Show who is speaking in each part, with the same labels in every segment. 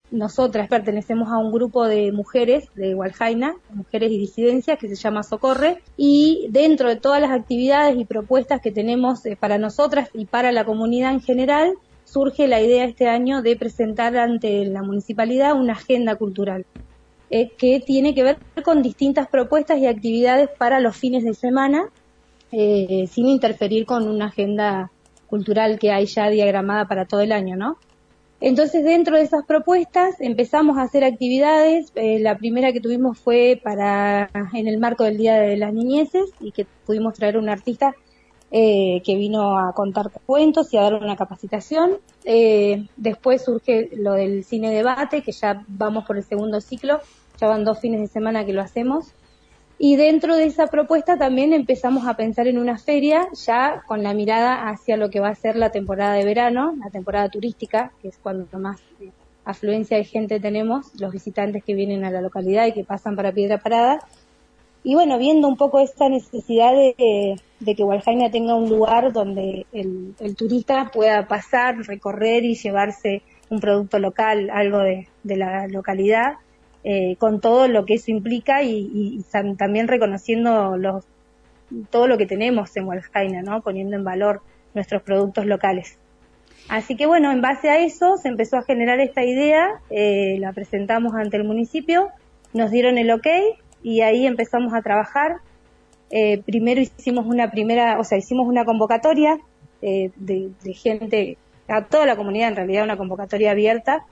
Speaker 1: nosotras pertenecemos a un grupo de mujeres de Hualjaina, mujeres y disidencias, que se llama Socorre, y dentro de todas las actividades y propuestas que tenemos para nosotras y para la comunidad en general, surge la idea este año de presentar ante la municipalidad una agenda cultural, que tiene que ver con distintas propuestas y actividades para los fines de semana, sin interferir con una agenda cultural que hay ya diagramada para todo el año, ¿no? Entonces, dentro de esas propuestas empezamos a hacer actividades. La primera que tuvimos fue en el marco del Día de las Niñeces, y que pudimos traer un artista que vino a contar cuentos y a dar una capacitación. Después surge lo del cine debate, que ya vamos por el segundo ciclo, ya van 2 fines de semana que lo hacemos. Y dentro de esa propuesta también empezamos a pensar en una feria, ya con la mirada hacia lo que va a ser la temporada de verano, la temporada turística, que es cuando más afluencia de gente tenemos, los visitantes que vienen a la localidad y que pasan para Piedra Parada. Y bueno, viendo un poco esta necesidad de que Hualjaina tenga un lugar donde el turista pueda pasar, recorrer y llevarse un producto local, algo de la localidad, con todo lo que eso implica y también reconociendo todo lo que tenemos en Hualjaina, ¿no? Poniendo en valor nuestros productos locales. Así que bueno, en base a eso se empezó a generar esta idea, la presentamos ante el municipio, nos dieron el ok y ahí empezamos a trabajar. Primero hicimos una convocatoria de gente, a toda la comunidad en realidad, una convocatoria abierta,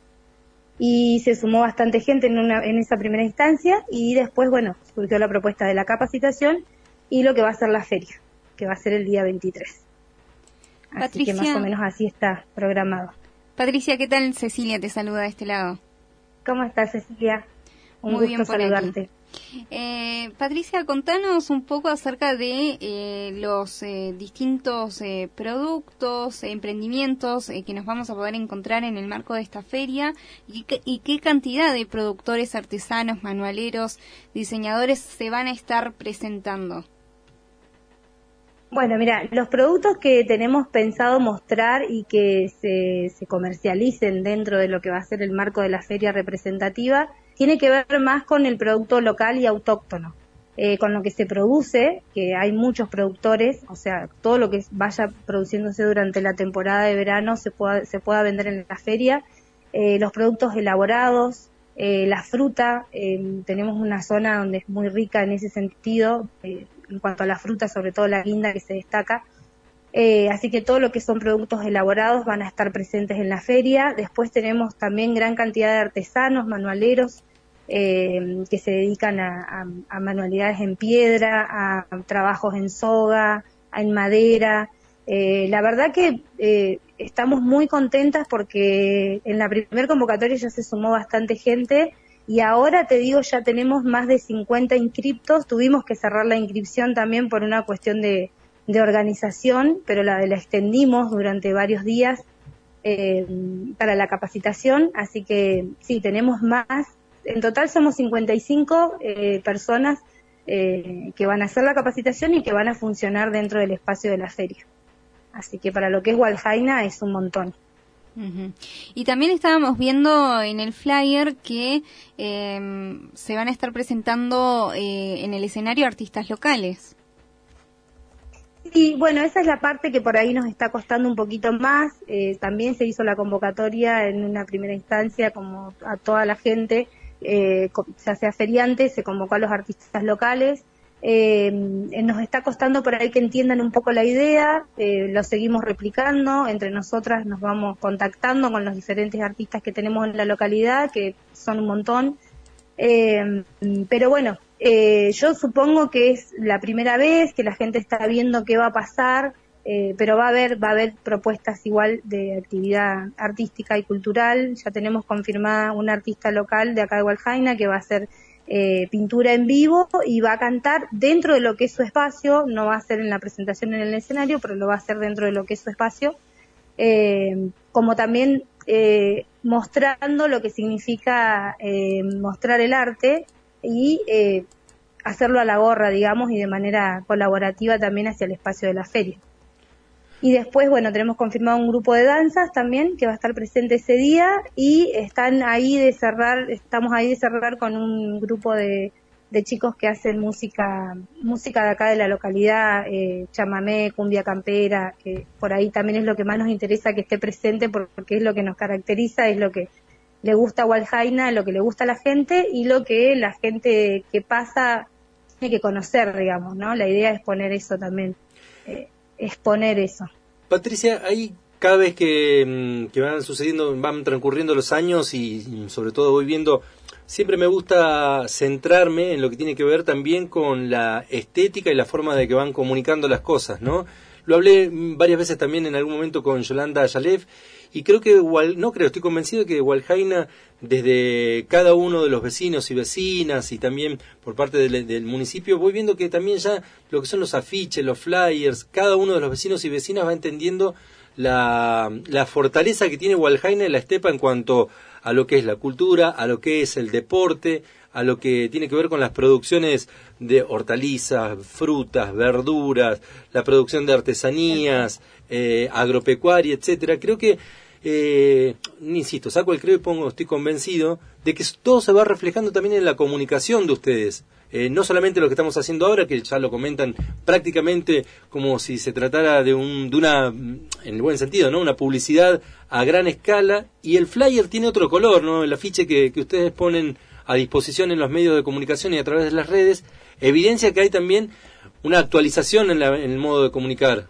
Speaker 1: y se sumó bastante gente en esa primera instancia, y después, bueno, surgió la propuesta de la capacitación y lo que va a ser la feria, que va a ser el día 23. Así
Speaker 2: Patricia,
Speaker 1: que más o menos así está programado.
Speaker 2: Patricia, ¿qué tal? Cecilia te saluda de este lado.
Speaker 1: ¿Cómo estás, Cecilia? Un
Speaker 2: Muy
Speaker 1: gusto
Speaker 2: bien por
Speaker 1: saludarte.
Speaker 2: Aquí. Patricia, contanos un poco acerca de los distintos productos, emprendimientos que nos vamos a poder encontrar en el marco de esta feria y qué cantidad de productores, artesanos, manualeros, diseñadores se van a estar presentando.
Speaker 1: Bueno, mira, los productos que tenemos pensado mostrar y que se comercialicen dentro de lo que va a ser el marco de la feria representativa tiene que ver más con el producto local y autóctono, con lo que se produce, que hay muchos productores, o sea, todo lo que vaya produciéndose durante la temporada de verano se pueda vender en la feria, los productos elaborados, la fruta, tenemos una zona donde es muy rica en ese sentido, en cuanto a la fruta, sobre todo la guinda que se destaca. Así que todo lo que son productos elaborados van a estar presentes en la feria. Después tenemos también gran cantidad de artesanos, manualeros, que se dedican a manualidades en piedra, a trabajos en soga, en madera. La verdad que estamos muy contentas porque en la primera convocatoria ya se sumó bastante gente y ahora te digo, ya tenemos más de 50 inscriptos. Tuvimos que cerrar la inscripción también por una cuestión de organización, pero la extendimos durante varios días para la capacitación, así que sí, tenemos más. En total somos 55 personas que van a hacer la capacitación y que van a funcionar dentro del espacio de la feria. Así que para lo que es Hualjaina es un montón.
Speaker 2: Uh-huh. Y también estábamos viendo en el flyer que se van a estar presentando en el escenario artistas locales.
Speaker 1: Sí, bueno, esa es la parte que por ahí nos está costando un poquito más. También se hizo la convocatoria en una primera instancia, como a toda la gente, ya sea feriante, se convocó a los artistas locales. Nos está costando por ahí que entiendan un poco la idea, lo seguimos replicando, entre nosotras nos vamos contactando con los diferentes artistas que tenemos en la localidad, que son un montón. Pero bueno, yo supongo que es la primera vez que la gente está viendo qué va a pasar, pero va a haber propuestas igual de actividad artística y cultural. Ya tenemos confirmada una artista local de acá de Hualjaina que va a hacer pintura en vivo y va a cantar dentro de lo que es su espacio. No va a ser en la presentación en el escenario, pero lo va a hacer dentro de lo que es su espacio, como también mostrando lo que significa mostrar el arte y hacerlo a la gorra, digamos, y de manera colaborativa también hacia el espacio de la feria. Y después, bueno, tenemos confirmado un grupo de danzas también que va a estar presente ese día y estamos ahí de cerrar con un grupo de chicos que hacen música de acá de la localidad, chamamé, cumbia campera, que por ahí también es lo que más nos interesa que esté presente porque es lo que nos caracteriza, es lo que le gusta a Hualjaina, lo que le gusta a la gente y lo que la gente que pasa tiene que conocer, digamos, ¿no? La idea es poner eso también, exponer eso.
Speaker 3: Patricia, ahí cada vez que van transcurriendo los años y sobre todo voy viendo, siempre me gusta centrarme en lo que tiene que ver también con la estética y la forma de que van comunicando las cosas, ¿no? Lo hablé varias veces también en algún momento con Yolanda Yalev y estoy convencido de que Hualjaina, desde cada uno de los vecinos y vecinas y también por parte del municipio, voy viendo que también ya lo que son los afiches, los flyers, cada uno de los vecinos y vecinas va entendiendo la fortaleza que tiene Hualjaina y la estepa en cuanto a lo que es la cultura, a lo que es el deporte, a lo que tiene que ver con las producciones de hortalizas, frutas, verduras, la producción de artesanías, agropecuaria, etcétera. Creo que, insisto, saco el creo y estoy convencido de que todo se va reflejando también en la comunicación de ustedes. No solamente lo que estamos haciendo ahora, que ya lo comentan prácticamente como si se tratara de una, en el buen sentido, ¿no? Una publicidad a gran escala, y el flyer tiene otro color, ¿no? El afiche que ustedes ponen a disposición en los medios de comunicación y a través de las redes, evidencia que hay también una actualización en el modo de comunicar.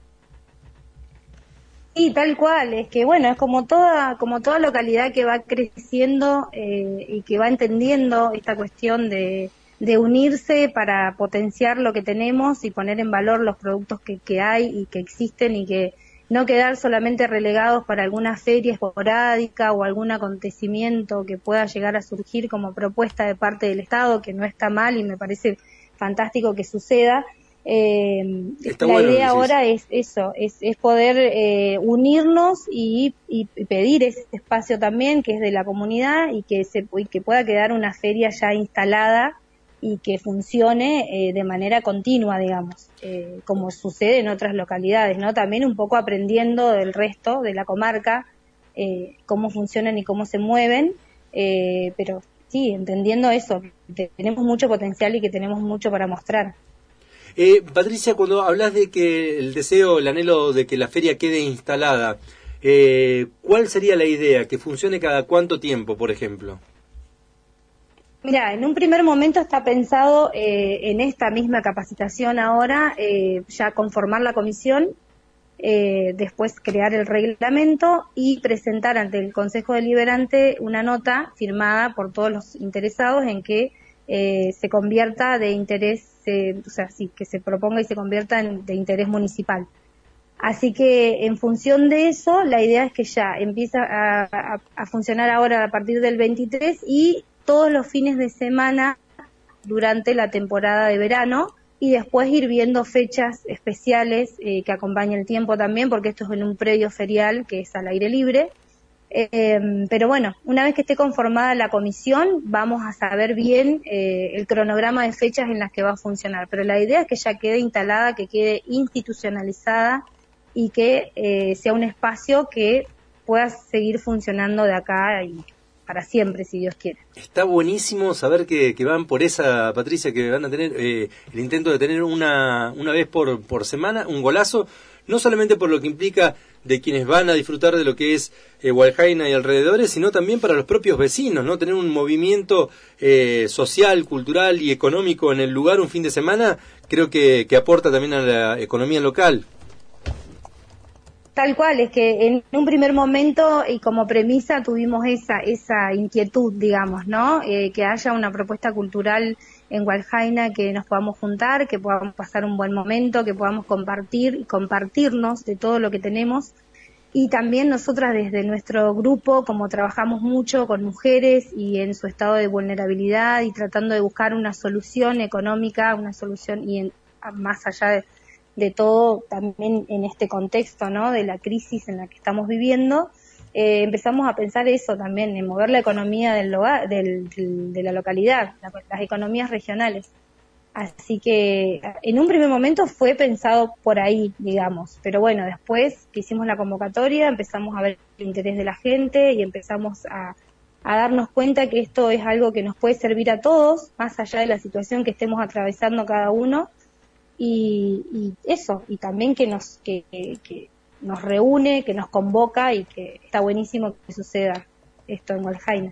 Speaker 1: Sí, tal cual, es que bueno, es como toda localidad que va creciendo y que va entendiendo esta cuestión de unirse para potenciar lo que tenemos y poner en valor los productos que hay y que existen y que no quedar solamente relegados para alguna feria esporádica o algún acontecimiento que pueda llegar a surgir como propuesta de parte del Estado, que no está mal y me parece fantástico que suceda. La idea ahora es eso, es poder unirnos y pedir ese espacio también que es de la comunidad y que pueda quedar una feria ya instalada y que funcione de manera continua, digamos, como sucede en otras localidades, ¿no? También un poco aprendiendo del resto de la comarca, cómo funcionan y cómo se mueven, pero sí, entendiendo eso, que tenemos mucho potencial y que tenemos mucho para mostrar.
Speaker 3: Patricia, cuando hablas de que el deseo, el anhelo de que la feria quede instalada, ¿cuál sería la idea? ¿Que funcione cada cuánto tiempo, por ejemplo?
Speaker 1: Mira, en un primer momento está pensado en esta misma capacitación ahora, ya conformar la comisión, después crear el reglamento y presentar ante el Consejo Deliberante una nota firmada por todos los interesados en que se convierta de interés, o sea, sí, que se proponga y se convierta de interés municipal. Así que en función de eso, la idea es que ya empieza a funcionar ahora a partir del 23 y todos los fines de semana durante la temporada de verano y después ir viendo fechas especiales que acompañen el tiempo también, porque esto es en un predio ferial que es al aire libre. Pero bueno, una vez que esté conformada la comisión, vamos a saber bien el cronograma de fechas en las que va a funcionar. Pero la idea es que ya quede instalada, que quede institucionalizada y que sea un espacio que pueda seguir funcionando de acá y para siempre, si Dios quiere.
Speaker 3: Está buenísimo saber que van por esa, Patricia, que van a tener el intento de tener una vez por semana un golazo, no solamente por lo que implica de quienes van a disfrutar de lo que es Hualjaina y alrededores, sino también para los propios vecinos, ¿no? Tener un movimiento social, cultural y económico en el lugar un fin de semana, creo que aporta también a la economía local.
Speaker 1: Tal cual, es que en un primer momento y como premisa tuvimos esa inquietud, digamos, ¿no? Que haya una propuesta cultural en Hualjaina, que nos podamos juntar, que podamos pasar un buen momento, que podamos compartir y compartirnos de todo lo que tenemos. Y también nosotras desde nuestro grupo, como trabajamos mucho con mujeres y en su estado de vulnerabilidad y tratando de buscar una solución económica, una solución más allá de todo también en este contexto, ¿no? De la crisis en la que estamos viviendo, empezamos a pensar eso también, en mover la economía de la localidad, las economías regionales. Así que en un primer momento fue pensado por ahí, digamos, pero bueno, después que hicimos la convocatoria empezamos a ver el interés de la gente y empezamos a darnos cuenta que esto es algo que nos puede servir a todos, más allá de la situación que estemos atravesando cada uno, y eso, y también que nos reúne, que nos convoca y que está buenísimo que suceda esto en Hualjaina.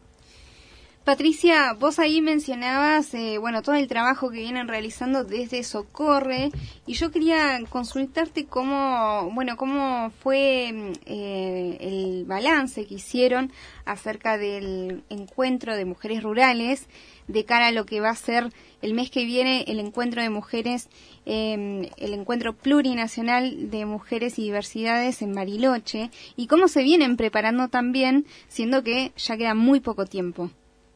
Speaker 2: Patricia, vos ahí mencionabas, todo el trabajo que vienen realizando desde Socorre, y yo quería consultarte cómo fue el balance que hicieron acerca del encuentro de mujeres rurales de cara a lo que va a ser el mes que viene el encuentro de mujeres, el encuentro plurinacional de mujeres y diversidades en Bariloche, y cómo se vienen preparando también, siendo que ya queda muy poco tiempo.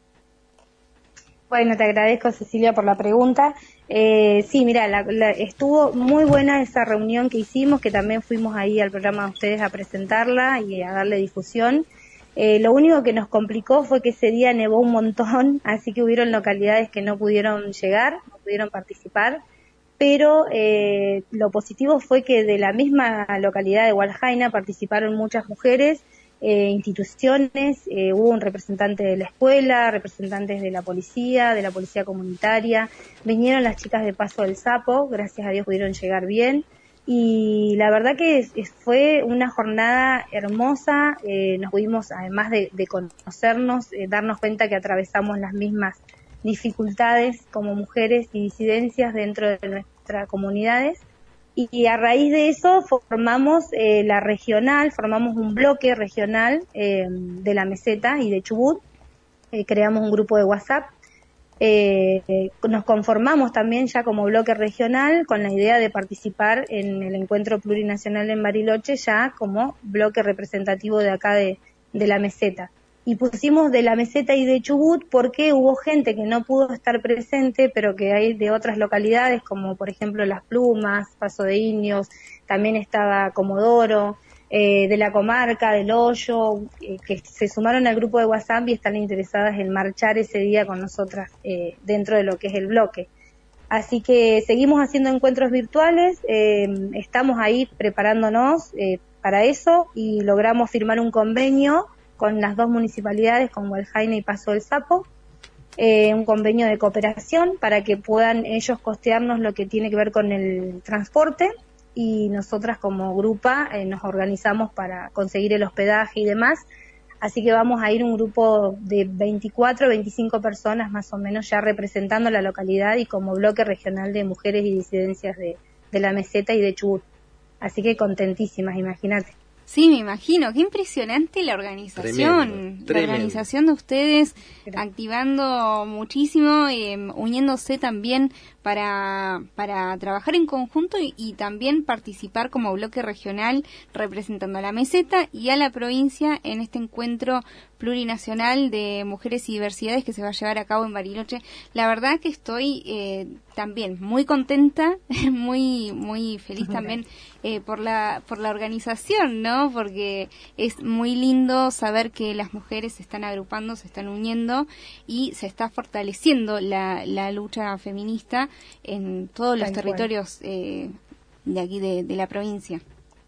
Speaker 1: Bueno, te agradezco, Cecilia, por la pregunta. Sí, mira, estuvo muy buena esa reunión que hicimos, que también fuimos ahí al programa de ustedes a presentarla y a darle difusión. Lo único que nos complicó fue que ese día nevó un montón, así que hubieron localidades que no pudieron llegar, no pudieron participar, pero lo positivo fue que de la misma localidad de Hualjaina participaron muchas mujeres, instituciones, hubo un representante de la escuela, representantes de la policía comunitaria, vinieron las chicas de Paso del Sapo, gracias a Dios pudieron llegar bien, y la verdad que fue una jornada hermosa, nos pudimos, además de conocernos, darnos cuenta que atravesamos las mismas dificultades como mujeres y disidencias dentro de nuestras comunidades. Y a raíz de eso formamos formamos un bloque regional de la Meseta y de Chubut, creamos un grupo de WhatsApp, nos conformamos también ya como bloque regional con la idea de participar en el encuentro plurinacional en Bariloche ya como bloque representativo de acá de la Meseta. Y pusimos de la Meseta y de Chubut porque hubo gente que no pudo estar presente, pero que hay de otras localidades, como por ejemplo Las Plumas, Paso de Indios, también estaba Comodoro, de la comarca, del Hoyo, que se sumaron al grupo de WhatsApp y están interesadas en marchar ese día con nosotras dentro de lo que es el bloque. Así que seguimos haciendo encuentros virtuales, estamos ahí preparándonos para eso y logramos firmar un convenio con las dos municipalidades, con Hualjaina y Paso del Sapo, un convenio de cooperación para que puedan ellos costearnos lo que tiene que ver con el transporte y nosotras como grupa nos organizamos para conseguir el hospedaje y demás. Así que vamos a ir un grupo de 24, 25 personas más o menos ya representando la localidad y como bloque regional de mujeres y disidencias de la Meseta y de Chubut. Así que contentísimas, imagínate.
Speaker 2: Sí, me imagino, qué impresionante la organización,
Speaker 3: Tremendo.
Speaker 2: La organización de ustedes, activando muchísimo, uniéndose también para trabajar en conjunto y también participar como bloque regional representando a la Meseta y a la provincia en este encuentro plurinacional de mujeres y diversidades que se va a llevar a cabo en Bariloche. La verdad que estoy también muy contenta, muy feliz también por la organización, ¿no? Porque es muy lindo saber que las mujeres se están agrupando, se están uniendo y se está fortaleciendo la lucha feminista en todos los territorios de aquí de la provincia.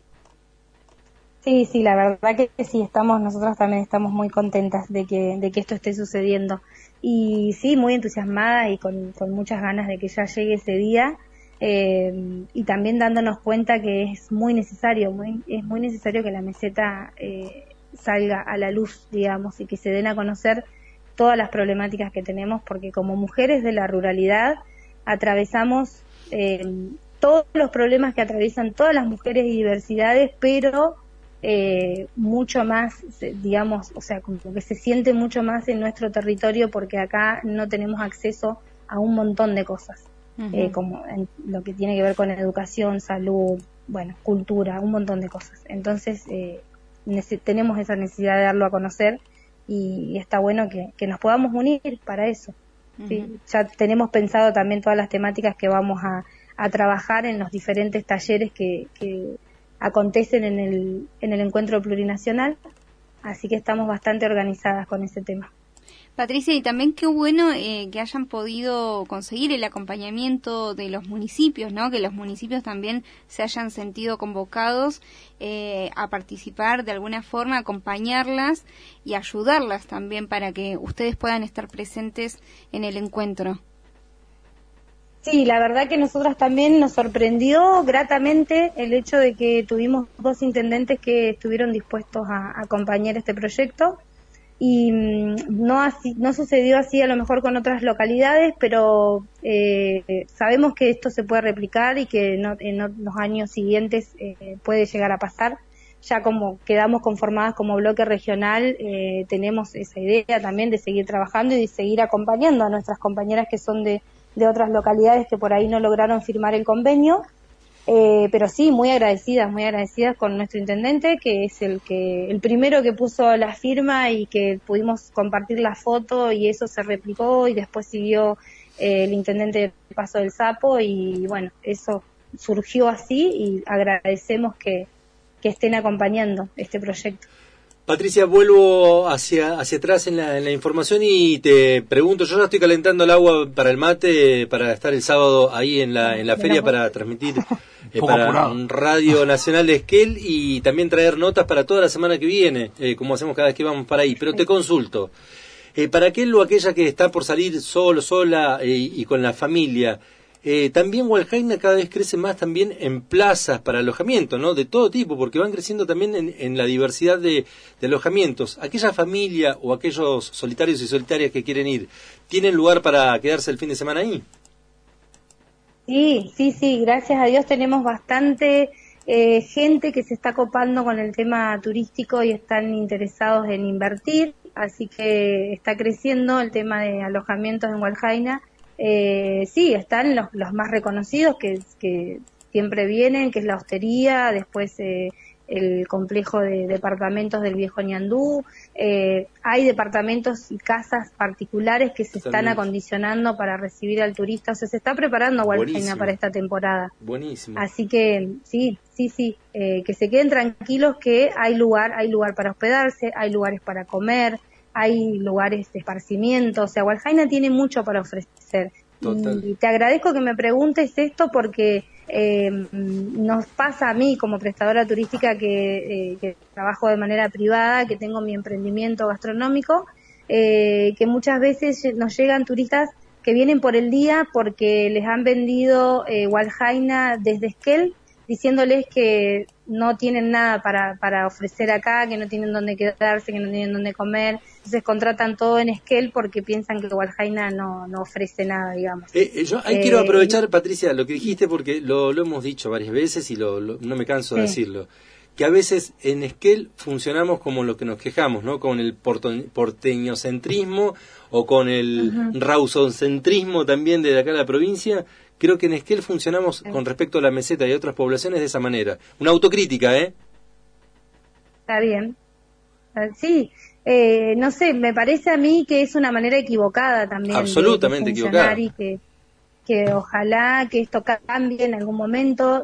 Speaker 1: Sí, la verdad que sí, nosotros también estamos muy contentas de que esto esté sucediendo. Y sí, muy entusiasmada y con muchas ganas de que ya llegue ese día, y también dándonos cuenta que es muy necesario que la Meseta salga a la luz, digamos, y que se den a conocer todas las problemáticas que tenemos, porque como mujeres de la ruralidad atravesamos todos los problemas que atraviesan todas las mujeres y diversidades, pero mucho más, digamos, o sea, como que se siente mucho más en nuestro territorio porque acá no tenemos acceso a un montón de cosas, como en lo que tiene que ver con educación, salud, bueno, cultura, un montón de cosas. Entonces, tenemos esa necesidad de darlo a conocer y está bueno que nos podamos unir para eso. ¿Sí? Ya tenemos pensado también todas las temáticas que vamos a trabajar en los diferentes talleres que acontecen en el encuentro plurinacional, así que estamos bastante organizadas con ese tema.
Speaker 2: Patricia, y también qué bueno que hayan podido conseguir el acompañamiento de los municipios, ¿no? Que los municipios también se hayan sentido convocados a participar de alguna forma, acompañarlas y ayudarlas también para que ustedes puedan estar presentes en el encuentro.
Speaker 1: Sí, la verdad que nosotras también nos sorprendió gratamente el hecho de que tuvimos 2 intendentes que estuvieron dispuestos a acompañar este proyecto y no sucedió así a lo mejor con otras localidades, pero sabemos que esto se puede replicar y que en los años siguientes puede llegar a pasar. Ya como quedamos conformadas como bloque regional, tenemos esa idea también de seguir trabajando y de seguir acompañando a nuestras compañeras que son de otras localidades que por ahí no lograron firmar el convenio, pero sí, muy agradecidas con nuestro intendente, que es el primero que puso la firma y que pudimos compartir la foto y eso se replicó y después siguió el intendente de Paso del Sapo y bueno, eso surgió así y agradecemos que estén acompañando este proyecto.
Speaker 3: Patricia, vuelvo hacia atrás en la información y te pregunto, yo ya estoy calentando el agua para el mate, para estar el sábado ahí en la feria para transmitir para Radio Nacional de Esquel y también traer notas para toda la semana que viene, como hacemos cada vez que vamos para ahí. Pero te consulto, para aquel o aquella que está por salir solo, sola y con la familia, también Hualjaina cada vez crece más también en plazas para alojamiento, ¿no? De todo tipo, porque van creciendo también en la diversidad de alojamientos. Aquella familia o aquellos solitarios y solitarias que quieren ir, ¿tienen lugar para quedarse el fin de semana ahí?
Speaker 1: Sí, gracias a Dios tenemos bastante gente que se está copando con el tema turístico y están interesados en invertir, así que está creciendo el tema de alojamientos en Hualjaina. Sí, están los más reconocidos que siempre vienen, que es la Hostería, después el complejo de departamentos del Viejo Ñandú. Hay departamentos y casas particulares que se están acondicionando para recibir al turista, o sea, se está preparando Hualjaina para esta temporada.
Speaker 3: Buenísimo.
Speaker 1: Así que sí, que se queden tranquilos que hay lugar para hospedarse, hay lugares para comer, hay lugares de esparcimiento, o sea, Hualjaina tiene mucho para ofrecer. Y te agradezco que me preguntes esto porque nos pasa a mí como prestadora turística que trabajo de manera privada, que tengo mi emprendimiento gastronómico, que muchas veces nos llegan turistas que vienen por el día porque les han vendido Hualjaina desde Esquel, diciéndoles que no tienen nada para ofrecer acá, que no tienen dónde quedarse, que no tienen dónde comer. Entonces contratan todo en Esquel porque piensan que Hualjaina no ofrece nada, digamos.
Speaker 3: Yo ahí quiero aprovechar, Patricia, lo que dijiste porque lo hemos dicho varias veces y no me canso de decirlo. Que a veces en Esquel funcionamos como lo que nos quejamos, ¿no? Con el porteñocentrismo o con el rausocentrismo también de acá de la provincia. Creo que en Esquel funcionamos con respecto a la meseta y a otras poblaciones de esa manera. Una autocrítica, ¿eh?
Speaker 1: Está bien. Sí, no sé, me parece a mí que es una manera equivocada también.
Speaker 3: Absolutamente equivocada.
Speaker 1: Y que ojalá que esto cambie en algún momento.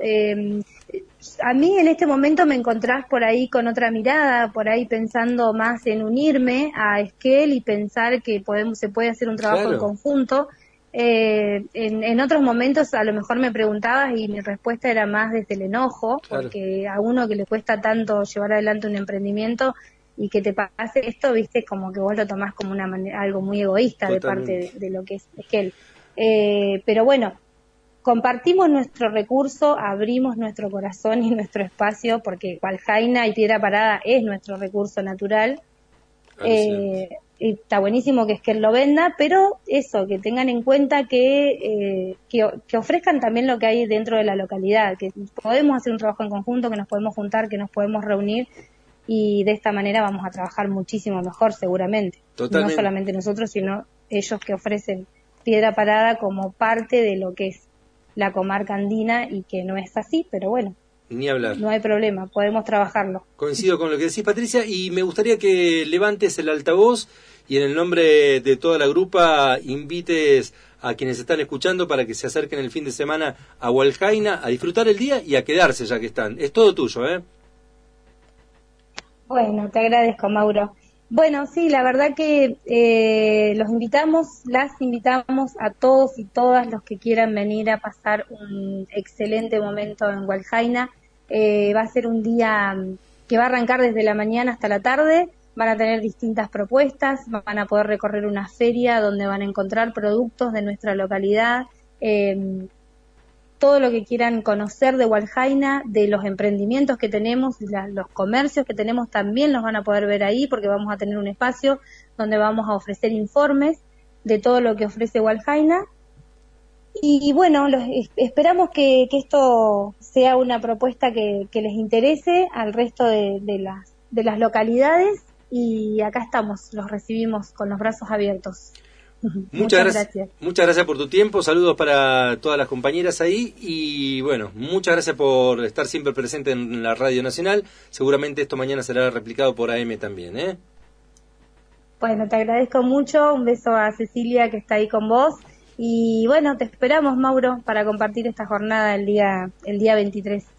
Speaker 1: A mí en este momento me encontrás por ahí con otra mirada, por ahí pensando más en unirme a Esquel y pensar que se puede hacer un trabajo en conjunto. En otros momentos a lo mejor me preguntabas y mi respuesta era más desde el enojo, porque a uno que le cuesta tanto llevar adelante un emprendimiento y que te pase esto, viste, como que vos lo tomás como algo muy egoísta de parte de lo que es Esquel. Pero bueno, compartimos nuestro recurso, abrimos nuestro corazón y nuestro espacio, porque Hualjaina y Piedra Parada es nuestro recurso natural. Y está buenísimo que Esquel lo venda, pero eso, que tengan en cuenta que ofrezcan también lo que hay dentro de la localidad, que podemos hacer un trabajo en conjunto, que nos podemos juntar, que nos podemos reunir y de esta manera vamos a trabajar muchísimo mejor seguramente. Totalmente. No solamente nosotros, sino ellos que ofrecen Piedra Parada como parte de lo que es la comarca andina y que no es así, pero bueno.
Speaker 3: Ni hablar.
Speaker 1: No hay problema, podemos trabajarlo.
Speaker 3: Coincido con lo que decís, Patricia, y me gustaría que levantes el altavoz y en el nombre de toda la grupa invites a quienes están escuchando para que se acerquen el fin de semana a Hualjaina a disfrutar el día y a quedarse ya que están. Es todo tuyo, ¿eh?
Speaker 1: Bueno, te agradezco, Mauro. Bueno, sí, la verdad que las invitamos a todos y todas los que quieran venir a pasar un excelente momento en Hualjaina. Va a ser un día que va a arrancar desde la mañana hasta la tarde. Van a tener distintas propuestas, van a poder recorrer una feria donde van a encontrar productos de nuestra localidad, todo lo que quieran conocer de Hualjaina, de los emprendimientos que tenemos, los comercios que tenemos también los van a poder ver ahí, porque vamos a tener un espacio donde vamos a ofrecer informes de todo lo que ofrece Hualjaina. Y bueno, esperamos que esto sea una propuesta que les interese al resto de las localidades, y acá estamos, los recibimos con los brazos abiertos.
Speaker 3: Muchas gracias. Muchas gracias por tu tiempo, saludos para todas las compañeras ahí y bueno, muchas gracias por estar siempre presente en la Radio Nacional. Seguramente esto mañana será replicado por AM también, ¿eh?
Speaker 1: Bueno, te agradezco mucho, un beso a Cecilia que está ahí con vos y bueno, te esperamos, Mauro, para compartir esta jornada el día 23.